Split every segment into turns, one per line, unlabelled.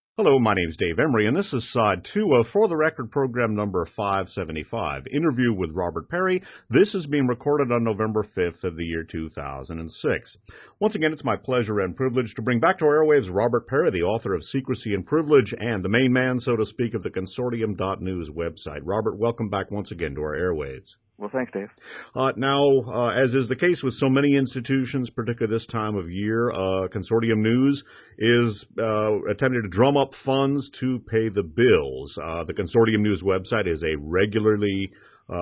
Hello, my name is Dave Emery, and this is Side 2 of For the Record program number 575, Interview with Robert Perry. This is being recorded on November 5th of the year 2006. Once again, it's my pleasure and privilege to bring back to our airwaves Robert Perry, the author of Secrecy and Privilege and the main man, so to speak, of the Consortium.news website. Robert, welcome back once again to our airwaves.
Well, thanks, Dave.
Now, as is the case with so many institutions, particularly this time of year, Consortium News is attempting to drum up funds to pay the bills. The Consortium News website is a regularly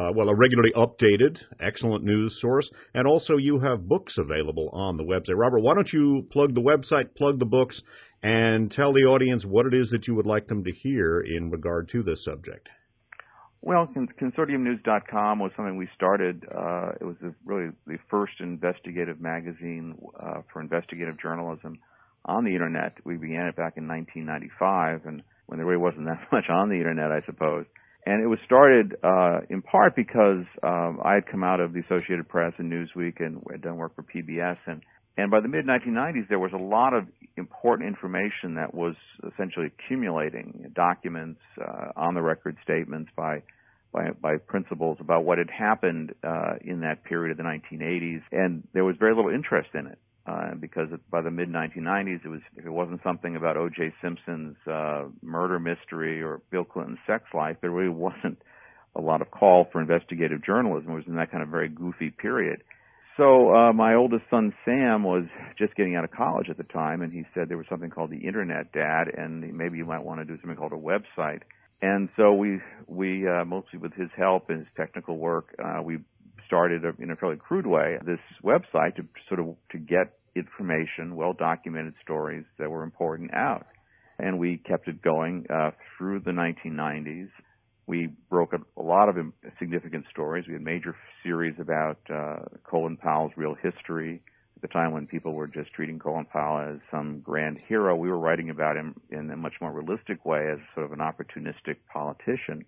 updated, excellent news source, and also you have books available on the website. Robert, why don't you plug the website, plug the books, and tell the audience what it is that you would like them to hear in regard to this subject.
Well, ConsortiumNews.com was something we started. It was really the first investigative magazine for investigative journalism on the Internet. We began it back in 1995, and when there really wasn't that much on the Internet, I suppose. And it was started in part because I had come out of the Associated Press and Newsweek and had done work for PBS, and by the mid-1990s, there was a lot of important information that was essentially accumulating, documents, on-the-record statements by principals about what had happened in that period of the 1980s, and there was very little interest in it because by the mid-1990s, if it wasn't something about O.J. Simpson's murder mystery or Bill Clinton's sex life, there really wasn't a lot of call for investigative journalism. It was in that kind of very goofy period. So my oldest son, Sam, was just getting out of college at the time, and he said there was something called the Internet, Dad, and maybe you might want to do something called a website. And so we mostly with his help and his technical work, we started in a fairly crude way this website to get information, well-documented stories that were important out. And we kept it going through the 1990s. We broke a lot of significant stories. We had major series about Colin Powell's real history. At the time when people were just treating Colin Powell as some grand hero, we were writing about him in a much more realistic way as sort of an opportunistic politician.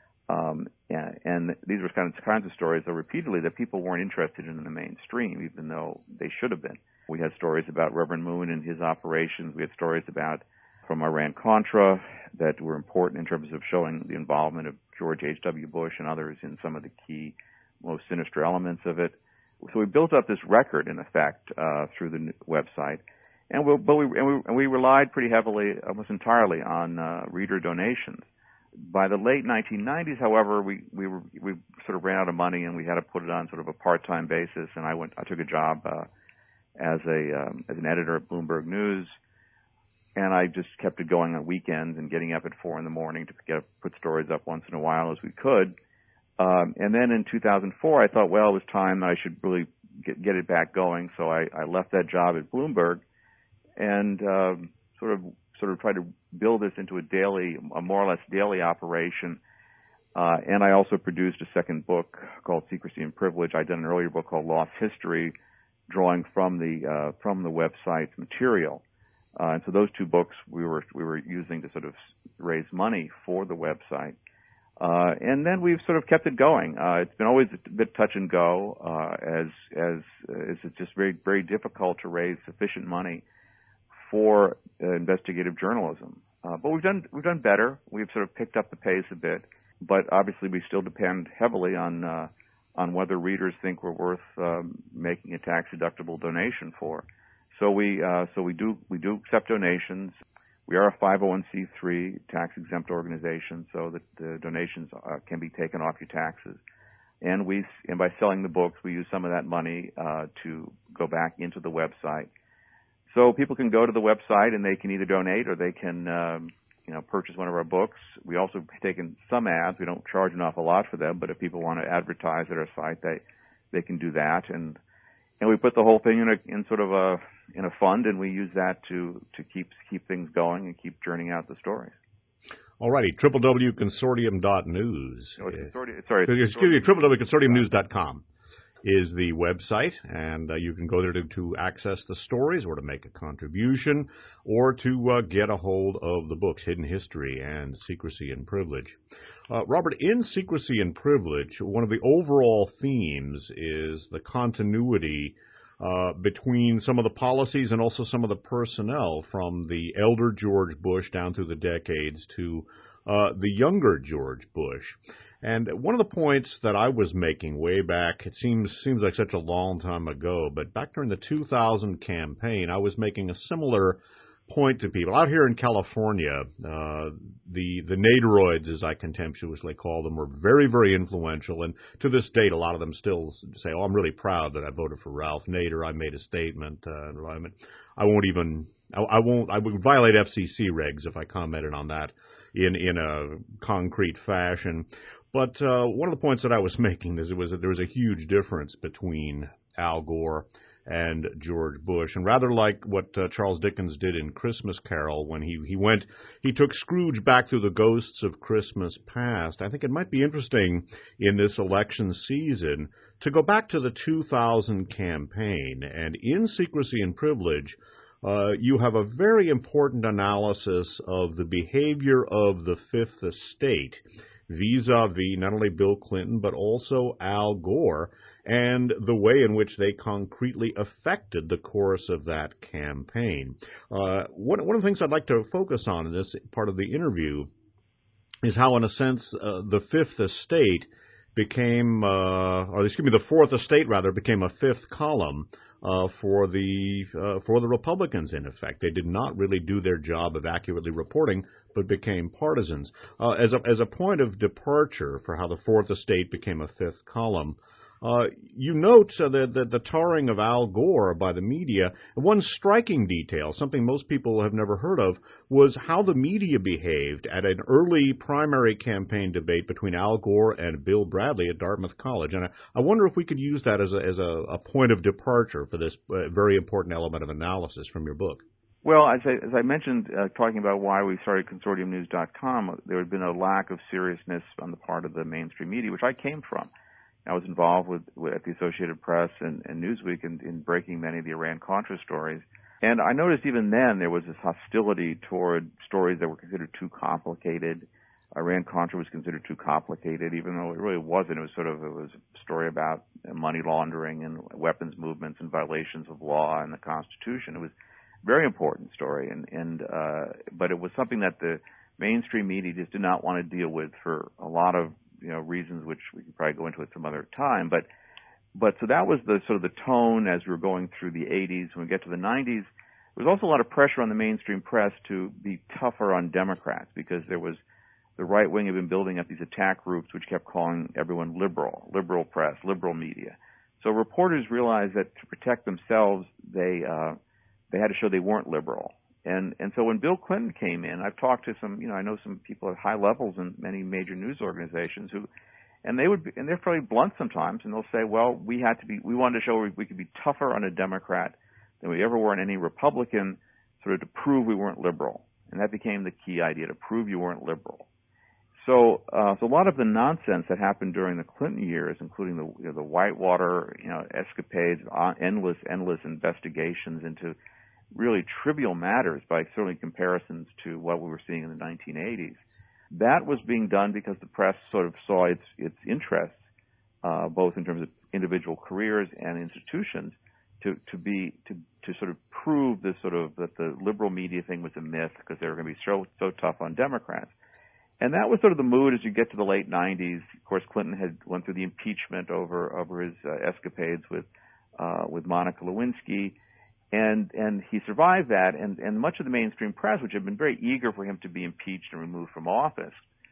And these were kinds of stories that repeatedly that people weren't interested in the mainstream, even though they should have been. We had stories about Reverend Moon and his operations. We had stories from Iran-Contra that were important in terms of showing the involvement of George H.W. Bush and others in some of the key, most sinister elements of it. So we built up this record, in effect, through the website, and we relied pretty heavily, almost entirely, on reader donations. By the late 1990s, however, we sort of ran out of money, and we had to put it on sort of a part-time basis. And I took a job as an editor at Bloomberg News. And I just kept it going on weekends and getting up at 4 a.m. to put stories up once in a while as we could. And then in 2004, I thought, well, it was time that I should really get it back going. So I left that job at Bloomberg and sort of tried to build this into a more or less daily operation. And I also produced a second book called Secrecy and Privilege. I'd done an earlier book called Lost History, drawing from the website's material. And so those two books we were using to sort of raise money for the website. And then we've sort of kept it going. It's been always a bit touch and go, as it's just very, very difficult to raise sufficient money for investigative journalism. But we've done better. We've sort of picked up the pace a bit, but obviously we still depend heavily on whether readers think we're worth making a tax-deductible donation for. So we do accept donations. We are a 501c3 tax-exempt organization, so that the donations can be taken off your taxes. And by selling the books, we use some of that money to go back into the website. So people can go to the website and they can either donate or they can purchase one of our books. We also have taken some ads. We don't charge an awful lot for them, but if people want to advertise at our site, they can do that. And we put the whole thing in a fund, and we use that to keep things going and keep churning out the stories.
All righty, www.consortium.news. www.consortiumnews.com is the website, and you can go there to access the stories or to make a contribution or to get a hold of the books, Hidden History and Secrecy and Privilege. Robert, in Secrecy and Privilege, one of the overall themes is the continuity between some of the policies and also some of the personnel from the elder George Bush down through the decades to the younger George Bush. And one of the points that I was making way back, it seems like such a long time ago, but back during the 2000 campaign, I was making a similar point to people. Out here in California, the Naderoids, as I contemptuously call them, were very, very influential, and to this date, a lot of them still say, "Oh, I'm really proud that I voted for Ralph Nader. I made a statement. I would violate FCC regs if I commented on that in a concrete fashion." But one of the points that I was making is that there was a huge difference between Al Gore and George Bush. And rather like what Charles Dickens did in Christmas Carol when he took Scrooge back through the ghosts of Christmas past, I think it might be interesting in this election season to go back to the 2000 campaign. And in Secrecy and Privilege, you have a very important analysis of the behavior of the Fifth Estate vis-a-vis not only Bill Clinton but also Al Gore, and the way in which they concretely affected the course of that campaign. One of the things I'd like to focus on in this part of the interview is how, in a sense, the Fifth Estate became, the Fourth Estate, rather, became a fifth column for the Republicans, in effect. They did not really do their job of accurately reporting, but became partisans. As a point of departure for how the Fourth Estate became a fifth column, you note the tarring of Al Gore by the media. One striking detail, something most people have never heard of, was how the media behaved at an early primary campaign debate between Al Gore and Bill Bradley at Dartmouth College. And I wonder if we could use that as a point of departure for this very important element of analysis from your book.
Well, as I mentioned, talking about why we started ConsortiumNews.com, there had been a lack of seriousness on the part of the mainstream media, which I came from. I was involved with at the Associated Press and Newsweek in breaking many of the Iran-Contra stories. And I noticed even then there was this hostility toward stories that were considered too complicated. Iran-Contra was considered too complicated, even though it really wasn't. It was a story about money laundering and weapons movements and violations of law and the Constitution. It was a very important story, but it was something that the mainstream media just did not want to deal with for a lot of reasons, which we can probably go into at some other time. But so that was the sort of the tone as we were going through the 80s. When we get to the 90s, there was also a lot of pressure on the mainstream press to be tougher on Democrats, because there was the right wing had been building up these attack groups which kept calling everyone liberal press, liberal media. So reporters realized that to protect themselves, they had to show they weren't liberal. And so when Bill Clinton came in, I've talked to some, I know some people at high levels in many major news organizations and they're fairly blunt sometimes, and they'll say, well, we wanted to show we could be tougher on a Democrat than we ever were on any Republican, sort of to prove we weren't liberal. And that became the key idea, to prove you weren't liberal. So a lot of the nonsense that happened during the Clinton years, including the Whitewater, escapades, endless investigations into really trivial matters by certainly comparisons to what we were seeing in the 1980s. That was being done because the press sort of saw its interests, both in terms of individual careers and institutions, to sort of prove this that the liberal media thing was a myth, because they were going to be so tough on Democrats. And that was sort of the mood as you get to the late 90s. Of course, Clinton had went through the impeachment over his escapades with Monica Lewinsky. And he survived that, and much of the mainstream press, which had been very eager for him to be impeached and removed from office,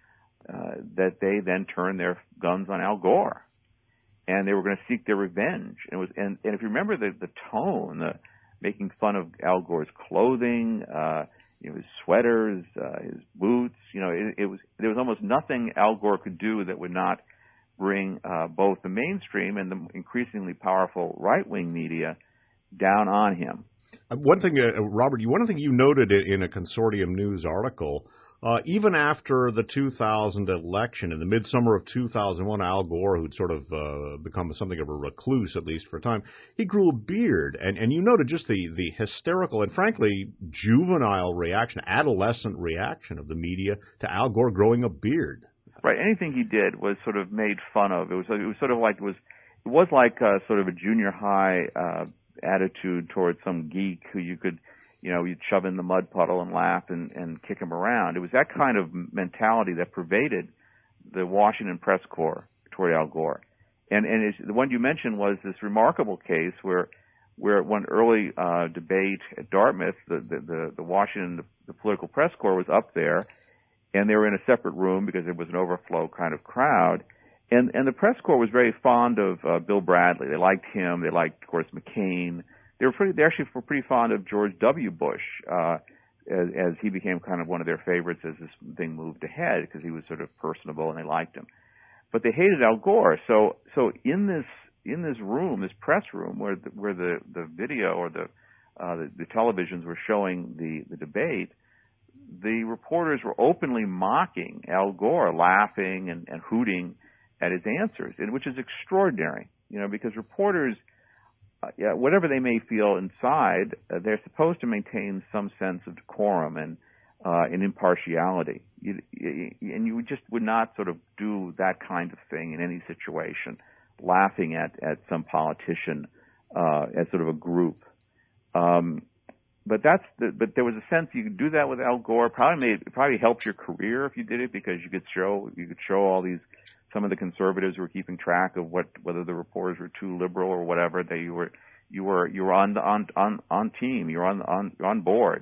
that they then turned their guns on Al Gore, and they were going to seek their revenge. And if you remember the tone, making fun of Al Gore's clothing, his sweaters, his boots, there was almost nothing Al Gore could do that would not bring both the mainstream and the increasingly powerful right-wing media down on him.
One thing, Robert, one thing you noted in a Consortium News article, even after the 2000 election, in the midsummer of 2001, Al Gore, who'd sort of become something of a recluse, at least for a time, he grew a beard. And you noted just the hysterical and, frankly, juvenile reaction, adolescent reaction of the media to Al Gore growing a beard.
Right. Anything he did was sort of made fun of. It was sort of like it was like sort of a junior high attitude towards some geek who you'd shove in the mud puddle and laugh and kick him around. It was that kind of mentality that pervaded the Washington press corps toward Al Gore. And the one you mentioned was this remarkable case where one early debate at Dartmouth, the Washington, the political press corps was up there, and they were in a separate room because there was an overflow kind of crowd. And the press corps was very fond of Bill Bradley. They liked him. They liked, of course, McCain. They actually were pretty fond of George W. Bush, as he became kind of one of their favorites as this thing moved ahead because he was sort of personable and they liked him. But they hated Al Gore. So in this room, this press room, where the video or the televisions were showing the debate, the reporters were openly mocking Al Gore, laughing and hooting at his answers, which is extraordinary, because reporters, whatever they may feel inside, they're supposed to maintain some sense of decorum and impartiality. And you just would not sort of do that kind of thing in any situation, laughing at some politician as sort of a group. But there was a sense you could do that with Al Gore. It probably helped your career if you did it, because you could show all these, some of the conservatives who were keeping track of whether the reporters were too liberal or whatever, that you were on team, you were on board.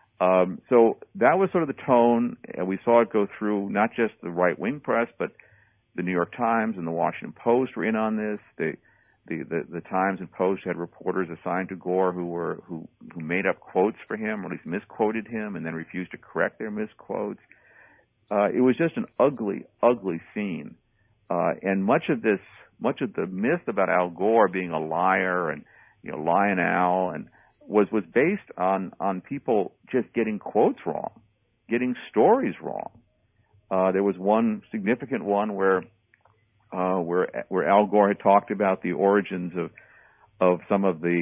So that was sort of the tone. We saw it go through not just the right wing press, but the New York Times and the Washington Post were in on this. The Times and Post had reporters assigned to Gore who made up quotes for him, or at least misquoted him, and then refused to correct their misquotes. It was just an ugly, ugly scene. And much of the myth about Al Gore being a liar and Lion Al was based on people just getting quotes wrong, getting stories wrong. There was one significant one where Al Gore had talked about the origins of some of he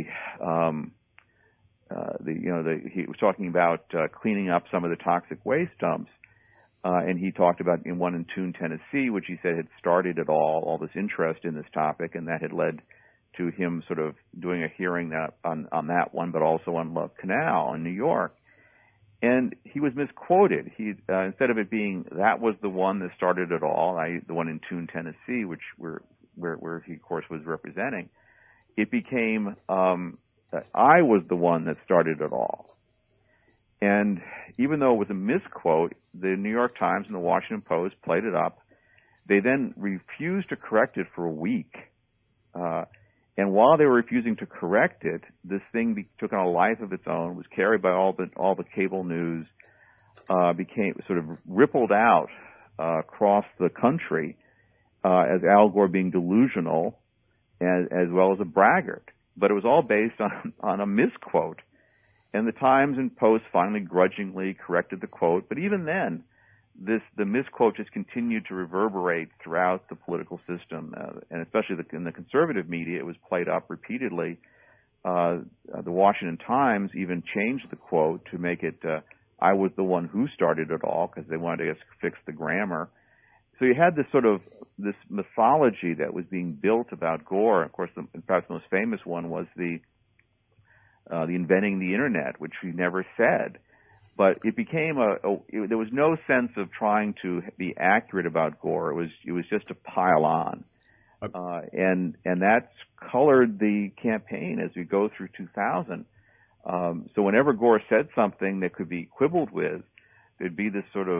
was talking about cleaning up some of the toxic waste dumps, and he talked about in one in Tune, Tennessee, which he said had started it all this interest in this topic, and that had led to him sort of doing a hearing on that one, but also on Love Canal in New York. And he was misquoted. Instead of it being that was the one that started it all, the one in Tune, Tennessee, where he of course was representing, it became I was the one that started it all. And even though it was a misquote, the New York Times and the Washington Post played it up. They then refused to correct it for a week. And while they were refusing to correct it, this thing took on a life of its own, was carried by all the cable news, became sort of rippled out across the country as Al Gore being delusional as well as a braggart. But it was all based on a misquote. And the Times and Post finally grudgingly corrected the quote. But even then, the misquote just continued to reverberate throughout the political system, and especially in the conservative media, it was played up repeatedly. The Washington Times even changed the quote to make it, I was the one who started it all, because they wanted to fix the grammar. So you had this mythology that was being built about Gore. Of course, perhaps the most famous one was the inventing the internet, which he never said. But it became there was no sense of trying to be accurate about Gore. It was just a pile on. And that's colored the campaign as we go through 2000. So whenever Gore said something that could be quibbled with, there'd be this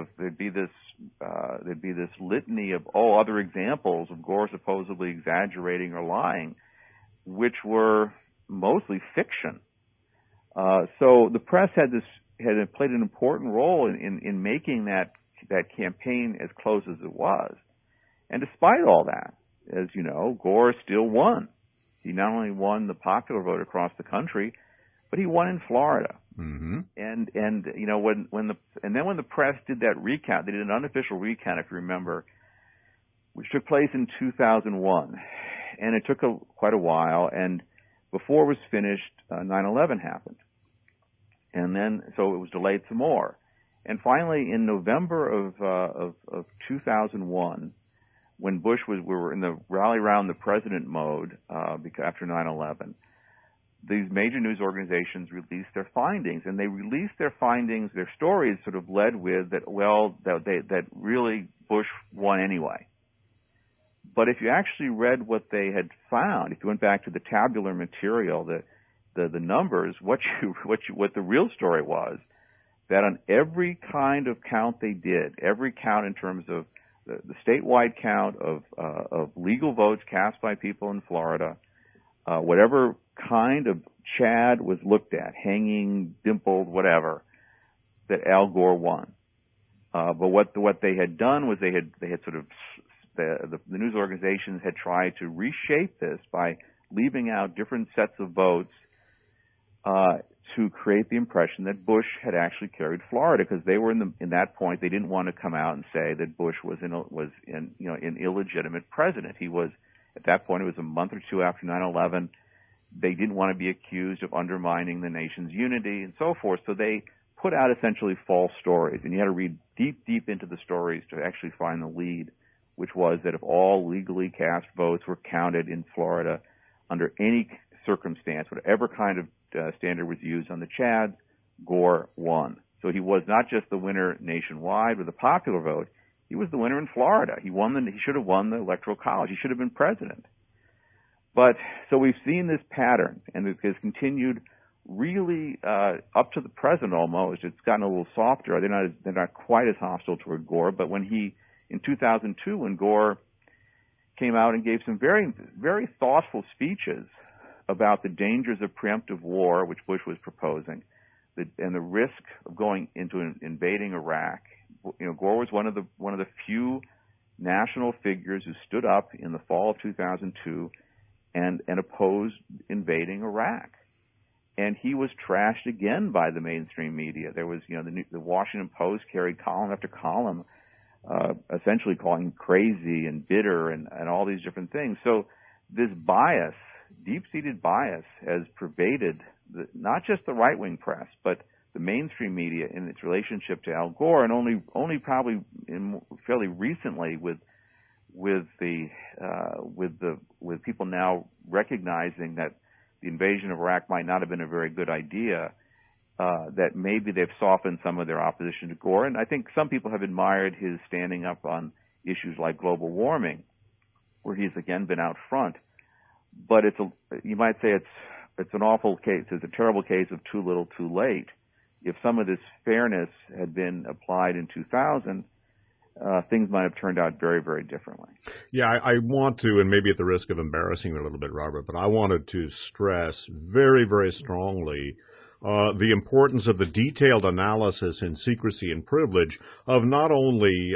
litany of other examples of Gore supposedly exaggerating or lying, which were mostly fiction. So the press had played an important role in making that campaign as close as it was. And despite all that, as you know, Gore still won. He not only won the popular vote across the country, but he won in Florida.
Mm-hmm.
And when the press did that recount, they did an unofficial recount, if you remember, which took place in 2001, and it took quite a while. And before it was finished, 9/11 happened. And then, so it was delayed some more. And finally, in November of 2001, when we were in the rally around the president mode after 9/11, these major news organizations released their findings, and they released their findings, their stories sort of led with that, well, that really Bush won anyway. But if you actually read what they had found, if you went back to the tabular material, the numbers, what the real story was, that on every kind of count they did, every count in terms of the statewide count of legal votes cast by people in Florida, whatever kind of Chad was looked at, hanging, dimpled, whatever, that Al Gore won. But what they had done was they had sort of the news organizations had tried to reshape this by leaving out different sets of votes to create the impression that Bush had actually carried Florida, because they were in that point they didn't want to come out and say that Bush was an illegitimate president. He was, at that point, it was a month or two after 9/11. They didn't want to be accused of undermining the nation's unity and so forth. So they put out essentially false stories, and you had to read deep into the stories to actually find the lead, which was that if all legally cast votes were counted in Florida under any circumstance, whatever kind of standard was used on the Chad, Gore won. So he was not just the winner nationwide with a popular vote, he was the winner in Florida. He should have won the Electoral College. He should have been president. But so we've seen this pattern, and it has continued really up to the present almost. It's gotten a little softer. They're not quite as hostile toward Gore, but in 2002, when Gore came out and gave some very, very thoughtful speeches about the dangers of preemptive war, which Bush was proposing, and the risk of going into invading Iraq. Gore was one of the few national figures who stood up in the fall of 2002 and opposed invading Iraq. And he was trashed again by the mainstream media. There was, the Washington Post carried column after column, essentially calling him crazy and bitter and all these different things. So this bias, deep-seated bias, has pervaded not just the right-wing press, but the mainstream media in its relationship to Al Gore, and only probably fairly recently with people now recognizing that the invasion of Iraq might not have been a very good idea, that maybe they've softened some of their opposition to Gore. And I think some people have admired his standing up on issues like global warming, where he's again been out front. But you might say it's an awful case. It's a terrible case of too little, too late. If some of this fairness had been applied in 2000, things might have turned out very, very differently.
Yeah, I want to, and maybe at the risk of embarrassing you a little bit, Robert, but I wanted to stress very, very strongly the importance of the detailed analysis in secrecy and privilege of not only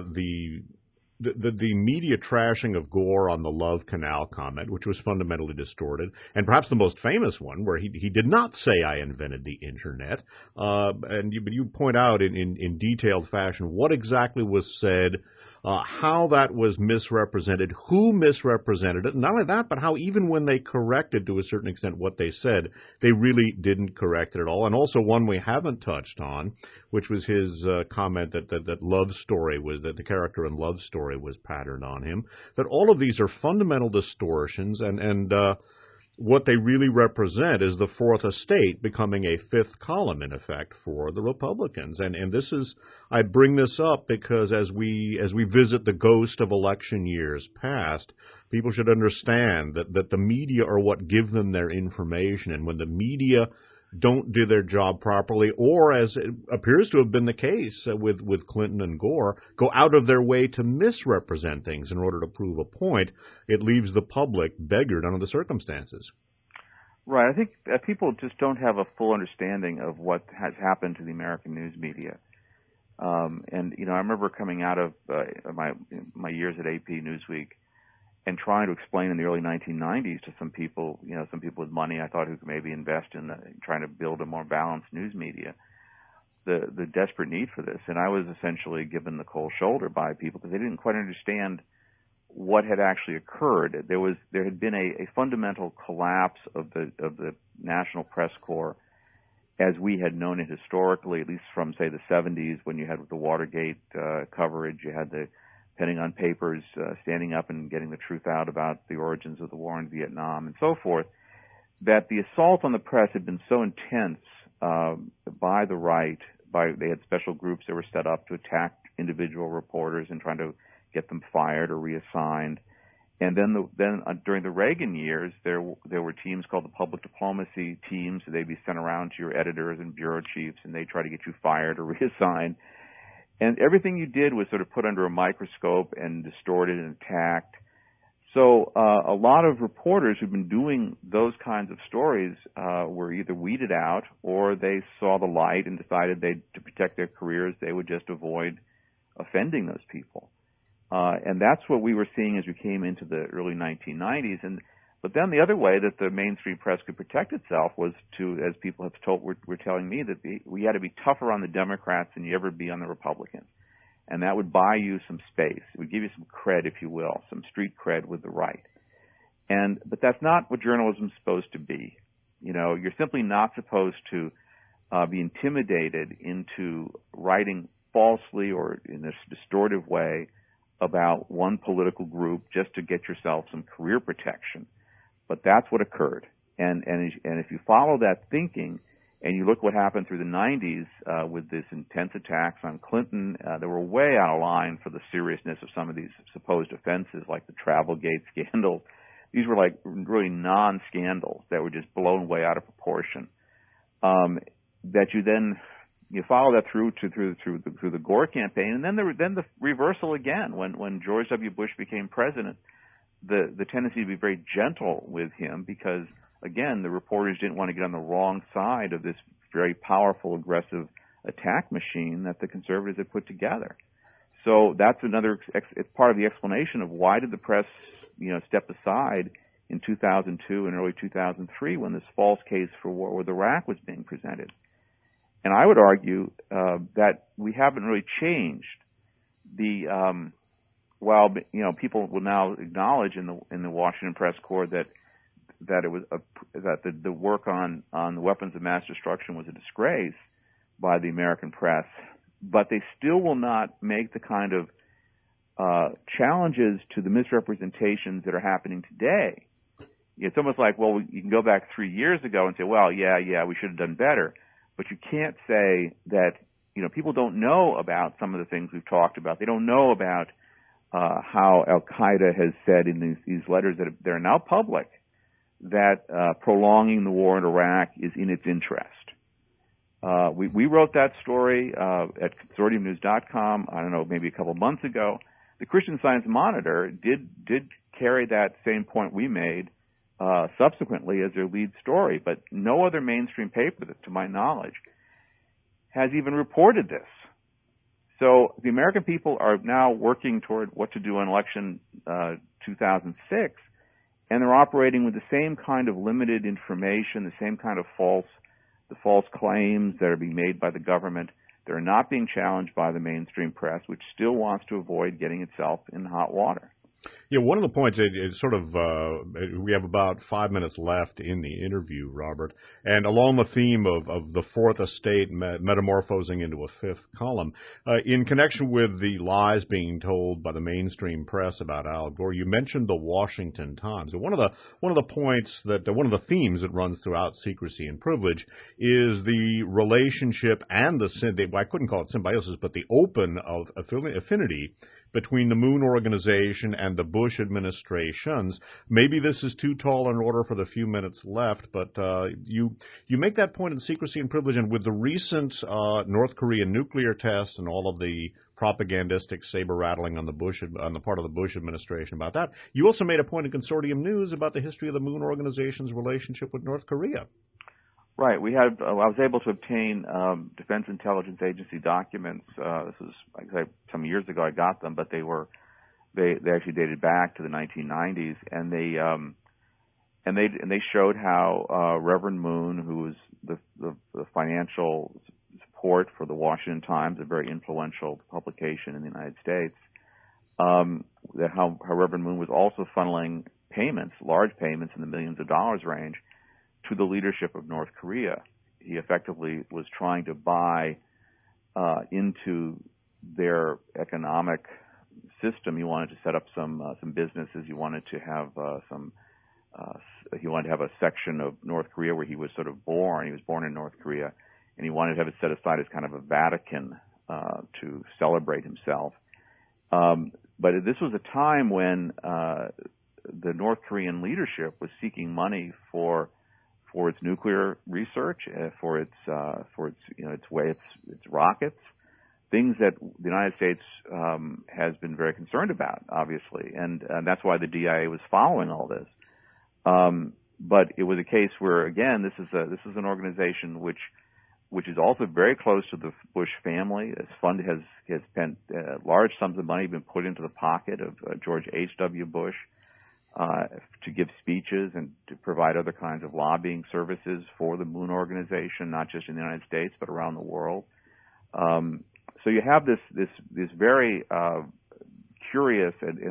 the media trashing of Gore on the Love Canal comment, which was fundamentally distorted, and perhaps the most famous one, where he did not say, "I invented the Internet," but you point out in detailed fashion what exactly was said, how that was misrepresented, who misrepresented it, and not only that, but how even when they corrected to a certain extent what they said, they really didn't correct it at all. And also one we haven't touched on, which was his comment that Love Story was, that the character in Love Story was patterned on him, that all of these are fundamental distortions, and what they really represent is the Fourth Estate becoming a fifth column, in effect, for the Republicans. And this is, I bring this up because as we visit the ghost of election years past, people should understand that the media are what give them their information. And when the media don't do their job properly, or as it appears to have been the case with Clinton and Gore, go out of their way to misrepresent things in order to prove a point, it leaves the public beggared under the circumstances.
Right. I think people just don't have a full understanding of what has happened to the American news media. And I remember coming out of my years at AP Newsweek and trying to explain in the early 1990s to some people with money I thought who could maybe invest in trying to build a more balanced news media, the desperate need for this. And I was essentially given the cold shoulder by people because they didn't quite understand what had actually occurred. There had been a fundamental collapse of the National Press Corps as we had known it historically, at least from, say, the 70s when you had the Watergate coverage, you had the Pentagon Papers standing up and getting the truth out about the origins of the war in Vietnam and so forth. that the assault on the press had been so intense by the right. They had special groups that were set up to attack individual reporters and trying to get them fired or reassigned. And then during the Reagan years, there were teams called the public diplomacy teams. So they'd be sent around to your editors and bureau chiefs, and they try to get you fired or reassigned. And everything you did was sort of put under a microscope and distorted and attacked. So a lot of reporters who've been doing those kinds of stories were either weeded out, or they saw the light and decided to protect their careers, they would just avoid offending those people. And that's what we were seeing as we came into the early 1990s. But then the other way that the mainstream press could protect itself was to, as people were telling me, that we had to be tougher on the Democrats than you ever be on the Republicans. And that would buy you some space. It would give you some cred, if you will, some street cred with the right. But that's not what journalism's supposed to be. You're simply not supposed to be intimidated into writing falsely or in this distortive way about one political group just to get yourself some career protection. But that's what occurred. And if you follow that thinking, and you look what happened through the 90s with this intense attacks on Clinton, they were way out of line for the seriousness of some of these supposed offenses, like the Travelgate scandal. These were like really non-scandals that were just blown way out of proportion. That you follow that through the Gore campaign, and then the reversal again when George W. Bush became president. The tendency to be very gentle with him because, again, the reporters didn't want to get on the wrong side of this very powerful, aggressive attack machine that the conservatives had put together. So that's it's part of the explanation of why did the press, step aside in 2002 and early 2003 when this false case for war with Iraq was being presented. And I would argue that we haven't really changed. While people will now acknowledge in the Washington Press Corps that it was that the work on the weapons of mass destruction was a disgrace by the American press, but they still will not make the kind of challenges to the misrepresentations that are happening today. It's almost like, well, you can go back 3 years ago and say, well, yeah, we should have done better, but you can't say that people don't know about some of the things we've talked about. They don't know about how Al Qaeda has said in these letters that are now public that prolonging the war in Iraq is in its interest. We wrote that story at consortiumnews.com, I don't know, maybe a couple of months ago. The Christian Science Monitor did carry that same point we made subsequently as their lead story, but no other mainstream paper, to my knowledge, has even reported this. So the American people are now working toward what to do in election 2006, and they're operating with the same kind of limited information, the same kind of false claims that are being made by the government. They're not being challenged by the mainstream press, which still wants to avoid getting itself in hot water.
Yeah, one of the points is sort of, we have about 5 minutes left in the interview, Robert, and along the theme of the fourth estate metamorphosing into a fifth column, in connection with the lies being told by the mainstream press about Al Gore, you mentioned the Washington Times. And one of the points one of the themes that runs throughout Secrecy and Privilege is the relationship and I couldn't call it symbiosis, but the open of affinity between the Moon Organization and the Bush administrations. Maybe this is too tall an order for the few minutes left, but you make that point in Secrecy and Privilege, and with the recent North Korean nuclear test and all of the propagandistic saber-rattling on the part of the Bush administration about that, you also made a point in Consortium News about the history of the Moon Organization's relationship with North Korea.
Right. I was able to obtain Defense Intelligence Agency documents. This was, like I say, some years ago I got them, but they actually dated back to the 1990s, and they showed how Reverend Moon, who was the financial support for the Washington Times, a very influential publication in the United States, that how Reverend Moon was also funneling payments, large payments in the millions of dollars range, to the leadership of North Korea. He effectively was trying to buy into their economic system. He wanted to set up some businesses. He wanted to have some he wanted to have a section of North Korea where he was sort of born. He was born in North Korea, and he wanted to have it set aside as kind of a Vatican to celebrate himself. But this was a time when the North Korean leadership was seeking money for its nuclear research, for its rockets, things that the United States has been very concerned about, obviously, and that's why the DIA was following all this. But it was a case where, again, this is an organization which is also very close to the Bush family. Its fund has spent large sums of money been put into the pocket of George H.W. Bush to give speeches and to provide other kinds of lobbying services for the Moon Organization, not just in the United States but around the world. So you have this very curious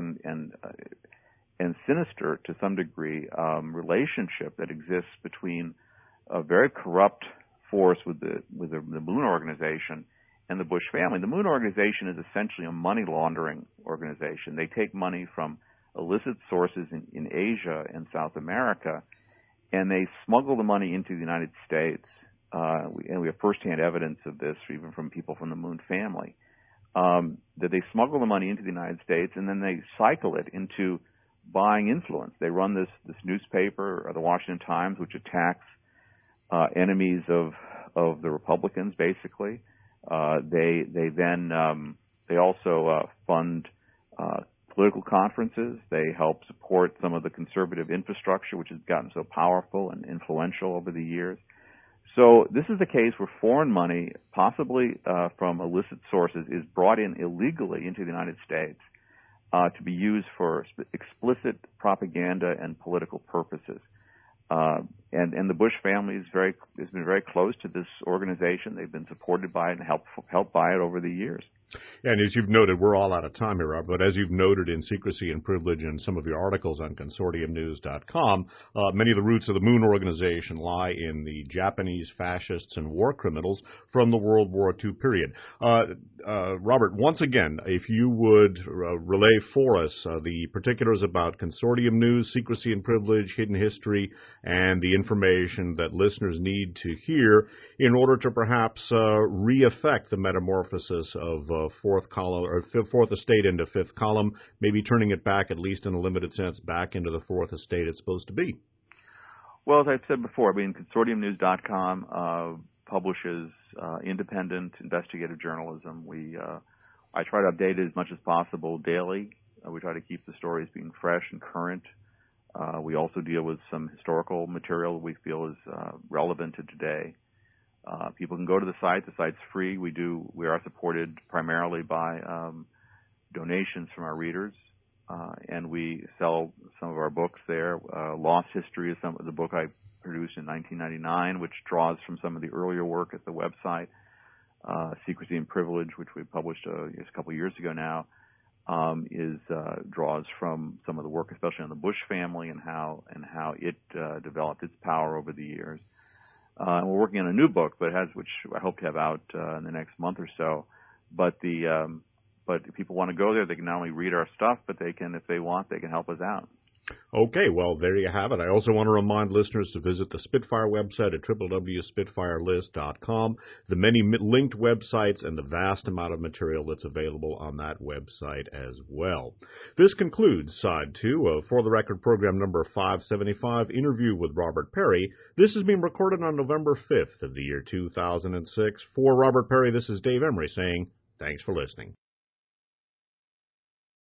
and sinister, to some degree, relationship that exists between a very corrupt force with the Moon Organization and the Bush family. The Moon Organization is essentially a money laundering organization. They take money from illicit sources in Asia and South America, and they smuggle the money into the United States. And we have firsthand evidence of this, even from people from the Moon family, that they smuggle the money into the United States, and then they cycle it into buying influence. They run this newspaper, the Washington Times, which attacks enemies of the Republicans, basically. They also fund political conferences. They help support some of the conservative infrastructure, which has gotten so powerful and influential over the years. So this is a case where foreign money, possibly from illicit sources, is brought in illegally into the United States to be used for explicit propaganda and political purposes. And the Bush family has been very close to this organization. They've been supported by it and helped by it over the years.
And as you've noted, we're all out of time here, Rob, but as you've noted in Secrecy and Privilege and some of your articles on consortiumnews.com, many of the roots of the Moon Organization lie in the Japanese fascists and war criminals from the World War II period. Robert, once again, if you would relay for us the particulars about Consortium News, Secrecy and Privilege, Hidden History, and the information that listeners need to hear in order to perhaps re-effect the metamorphosis of fourth estate into fifth column, maybe turning it back, at least in a limited sense, back into the fourth estate it's supposed to be.
Well, as I've said before, consortiumnews.com publishes independent investigative journalism. I try to update it as much as possible daily. We try to keep the stories being fresh and current. We also deal with some historical material we feel is relevant to today. People can go to the site. The site's free. We are supported primarily by donations from our readers, and we sell some of our books there. Lost History is the book I produced in 1999, which draws from some of the earlier work at the website. Secrecy and Privilege, which we published a couple of years ago now, draws from some of the work, especially on the Bush family and how it developed its power over the years. We're working on a new book, which I hope to have out in the next month or so. But if people want to go there, they can not only read our stuff, but they can, if they want, they can help us out.
Okay, well, there you have it. I also want to remind listeners to visit the Spitfire website at www.spitfirelist.com, the many linked websites, and the vast amount of material that's available on that website as well. This concludes Side 2 of For the Record program number 575, Interview with Robert Perry. This has been recorded on November 5th of the year 2006. For Robert Perry, this is Dave Emery saying thanks for listening.